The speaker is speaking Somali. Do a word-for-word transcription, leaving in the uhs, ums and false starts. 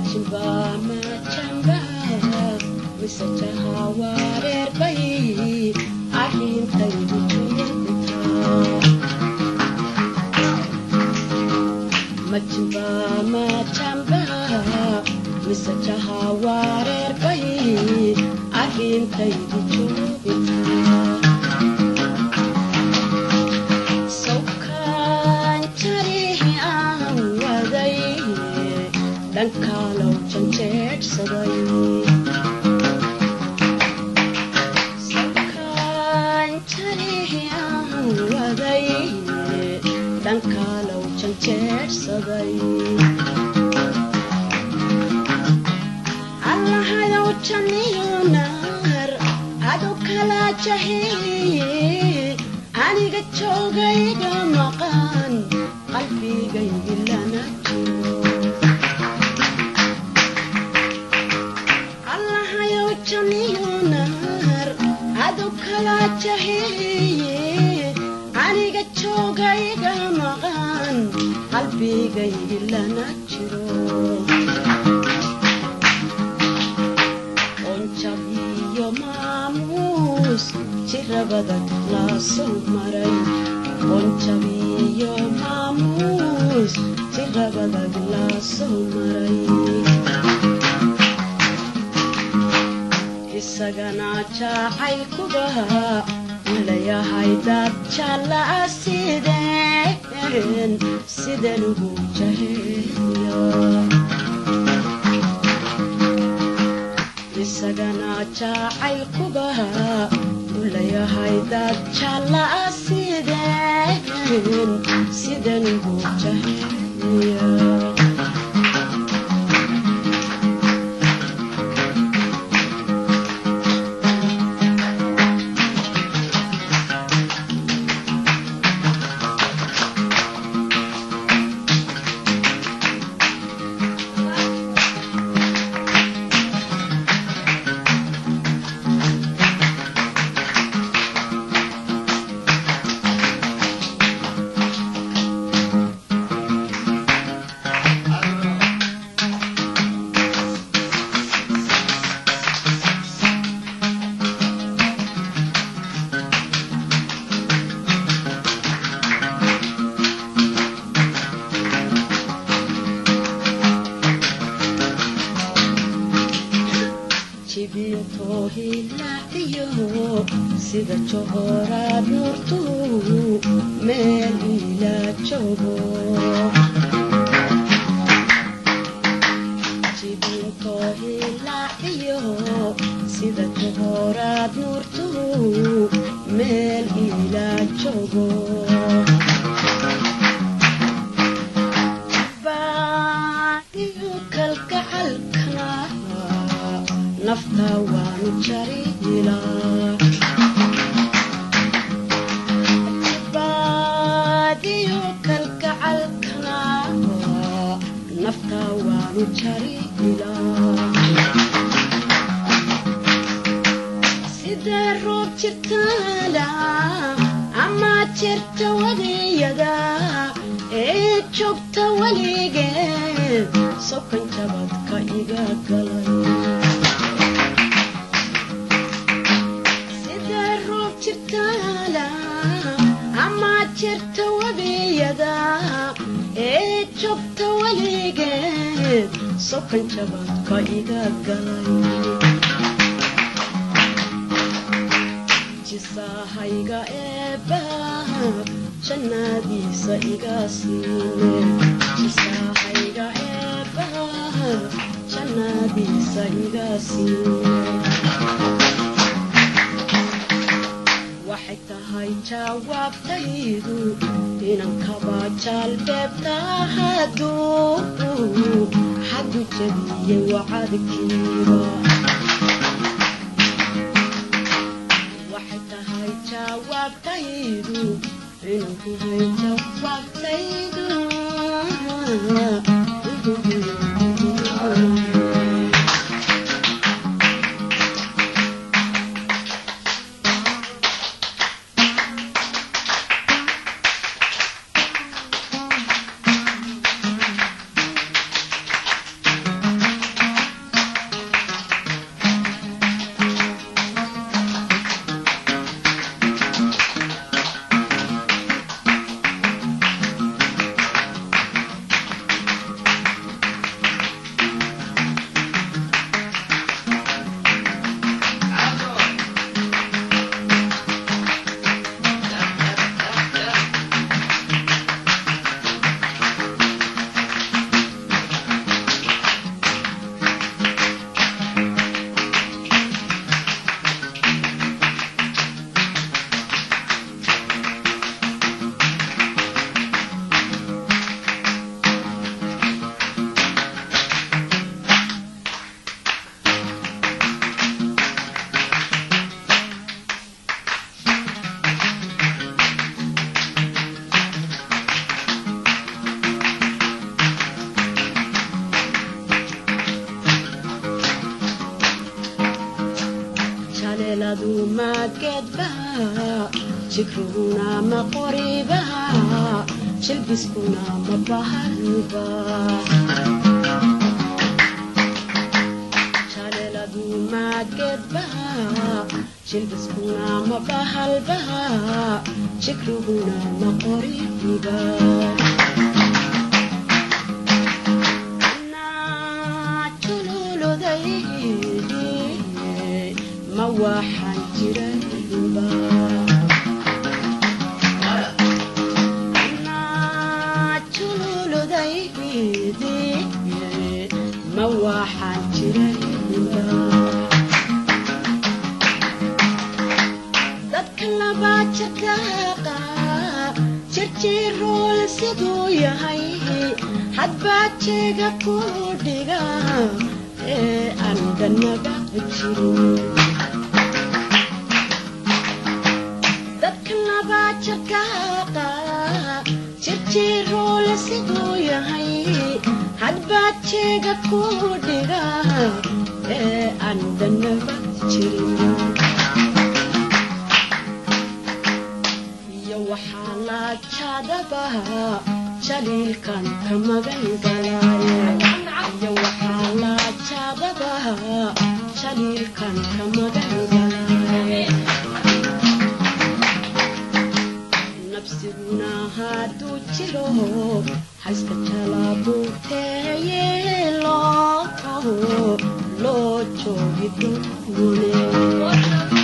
Machimba machamba misajaha warer bayi ahin tayu chumita Machimba machamba misajaha warer bayi ahin tayu chumita Kalau cancet sabai, sekan cari yang wadai, dan kalau cancet sabai. Allah halau caniunar, adu kala cahi, ani gacogai gamakan, qalbi gailana. Chamionar adu kala chahiye aniga chogay gamagan qalbiga ilana jiro onchabiyo mamus chirabada la sumaray onchabiyo mamus chirabada la sumaray Isagana cha'ay kubaha Ulaya haydad chala siden Siden ugu jahiya Isagana cha'ay kubaha Ulaya haydad chala siden Siden ugu jahiya Chibinto hilayo sida chora nurtu melila chobo Chibinto hilayo sida chora nurtu melila chobo Ba yukal ka'alkana nafta wanu charila badiyo kalkacalkana nafta wanu charila sida roob jirtala ama jirta wadiyada ee joogta waligeed sokan jabadka iga galay jirta wadiyada ee joogta waligeed sokan jabadka iga galay jisahayga eebbaha jannadiisa iga siine jisahayga eebbaha jannadiisa iga siine waxay tahay jawaabtaydu inaan kaba jalbeebta hadduu hadduu jabiyey wacadkiiba waxay tahay jawaabtaydu inaan kuhay jawaabtaydu jaleeladu ma geedbaha jikruna ma qoribaha jilbiskuna ma bahalba jaleeladu ma geedbaha jilbiskuna ma bahalba jikruna ma qoriba ma waxaan jirayba anaa jululudaydi ma waxaan jirayba dadka laba jadaaqa jirjirool siduu yahay hadbaa jeega ku dhiga ee aan dhanaba jirin jakaqa jirjirool siduu yahay hadbaa jeega ku dhiga ee aan dhanaba jirin iyo waxaa la jadabaha jaliilkan ka magan galaaye iyo waxaa la jadabaha jaliilkan ka magan galaaye nafsiguna hadduu jiro hayska jalaabuteeye loo loo joogi doone